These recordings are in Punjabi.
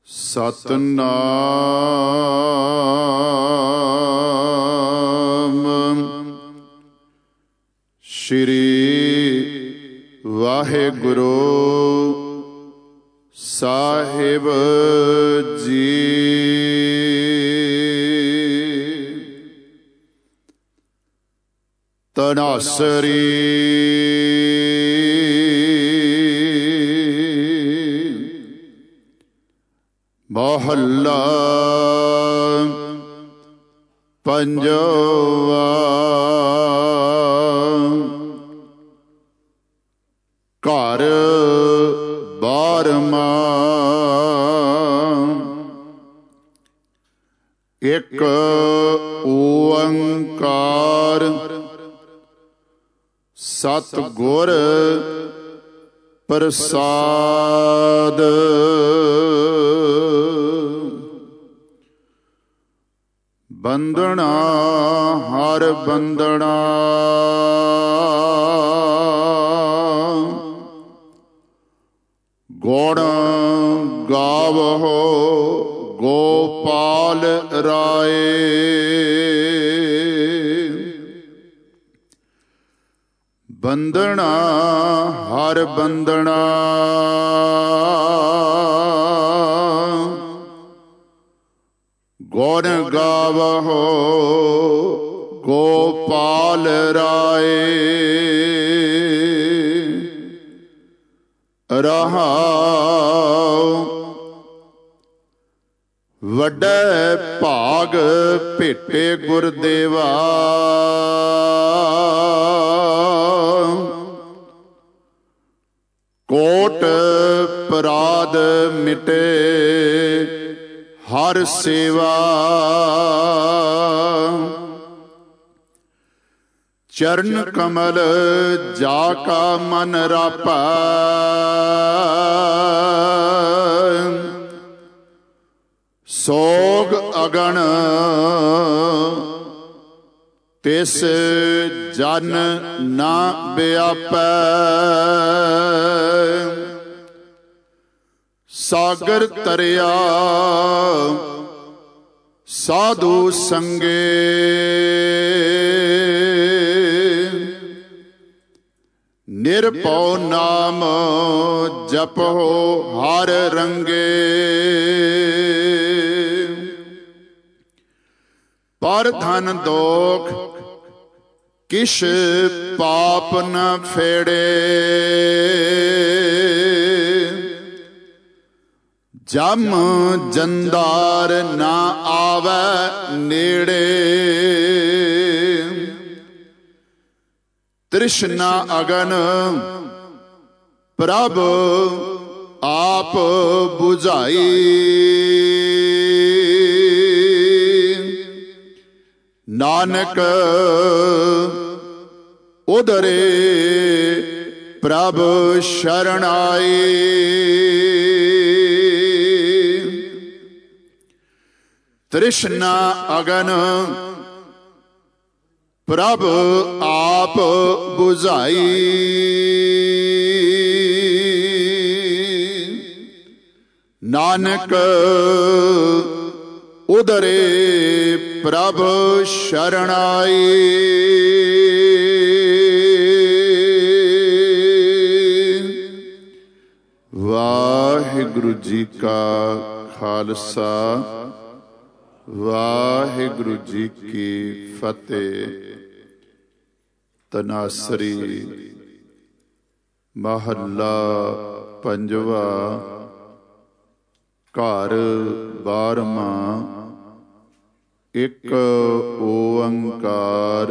ਸਤਿਨਾਮ ਸ਼੍ਰੀ ਵਾਹਿਗੁਰੂ ਸਾਹਿਬ ਜੀ। ਤਨਾਸਰੀ ਮਹੱਲਾ ਪੰਜਵਾ। ਘਰ ਬਾਰ੍ਹਵਾਂ। ਇੱਕ ਓੰਕਾਰ ਸਤਿਗੁਰ ਪ੍ਰਸਾਦ। ਬੰਦਣਾ ਹਰ ਬੰਦਣਾ ਗੁਣ ਗਾਵਹੁ ਗੋਪਾਲ ਰਾਏ। ਬੰਦਣਾ ਹਰ ਬੰਦਣਾ ਗੁਣ ਗਾਵਹੁ ਗੋਪਾਲ ਰਾਏ। ਰਹਾਉ ਵੱਡੇ ਭਾਗ ਭੇਟੇ ਗੁਰਦੇਵਾ। ਕੋਟ ਪਰਾਧ ਮਿਟੇ ਹਰ ਸੇਵਾ। ਚਰਨ ਕਮਲ ਜਾ ਕਾ ਮਨ ਰਾਪੈ। ਸੋਗ ਅਗਣ ਤਿਸ ਜਨ ਨਾ ਵਿਆਪੈ। ਸਾਗਰ ਤਰਿਆ ਸਾਧੂ ਸੰਗੇ। ਨਿਰਭਉ ਨਾਮ ਜਪੋ ਹਰ ਰੰਗੇ। ਪਰ ਧਨ ਦੋਖ ਕਿਛ ਪਾਪ ਨ ਫੇੜੇ। ਜਮ ਜੰਦਾਰ ਨਾ ਆਵੈ ਨੇੜੇ। ਤ੍ਰਿਸ਼ਨਾ ਅਗਨ ਪ੍ਰਭ ਆਪ ਬੁਝਾਈ। ਨਾਨਕ ਉਦਰੇ ਪ੍ਰਭ ਸ਼ਰਨ ਆਈ। ਤ੍ਰਿਸ਼ਨਾ ਅਗਨ ਪ੍ਰਭ ਆਪ ਬੁਝਾਈ। ਨਾਨਕ ਉਦਰੇ ਪ੍ਰਭ ਸ਼ਰਨ ਆਈ। ਵਾਹਿਗੁਰੂ ਜੀ ਕਾ ਖਾਲਸਾ ਵਾਹਿਗੁਰੂ ਜੀ ਕੀ ਫਤਿਹ। ਤਨਾਸਰੀ ਮਹੱਲਾ ਪੰਜਵਾ। ਘਰ ਬਾਰ੍ਹਵਾਂ। ਇੱਕ ਓੰਕਾਰ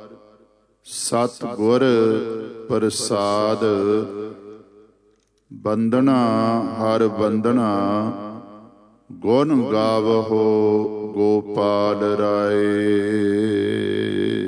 ਸਤਿਗੁਰ ਪ੍ਰਸਾਦ। ਬੰਦਣਾ ਹਰ ਬੰਦਣਾ ਗੁਣ ਗਾਵਹੁ ਗੋਪਾਲ ਰਾਏ।